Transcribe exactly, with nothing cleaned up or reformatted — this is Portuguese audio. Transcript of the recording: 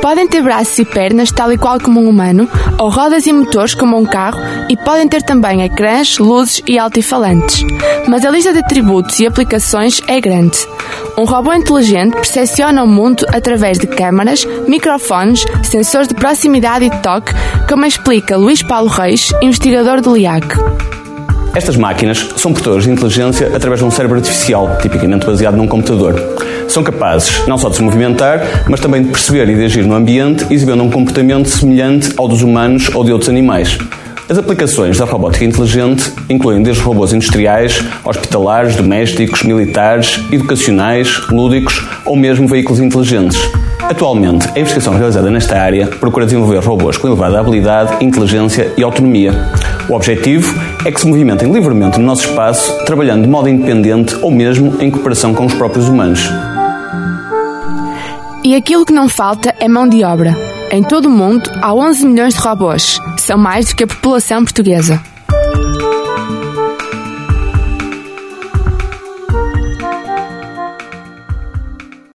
Podem ter braços e pernas tal e qual como um humano, ou rodas e motores como um carro, e podem ter também ecrãs, luzes e altifalantes. Mas a lista de atributos e aplicações é grande. Um robô inteligente percepciona o mundo através de câmaras, microfones, sensores de proximidade e toque, como explica Luís Paulo Reis, investigador do L I A C. Estas máquinas são portadoras de inteligência através de um cérebro artificial, tipicamente baseado num computador. São capazes não só de se movimentar, mas também de perceber e de agir no ambiente, exibindo um comportamento semelhante ao dos humanos ou de outros animais. As aplicações da robótica inteligente incluem desde robôs industriais, hospitalares, domésticos, militares, educacionais, lúdicos ou mesmo veículos inteligentes. Atualmente, a investigação realizada nesta área procura desenvolver robôs com elevada habilidade, inteligência e autonomia. O objetivo é que se movimentem livremente no nosso espaço, trabalhando de modo independente ou mesmo em cooperação com os próprios humanos. E aquilo que não falta é mão de obra. Em todo o mundo há onze milhões de robôs. São mais do que a população portuguesa.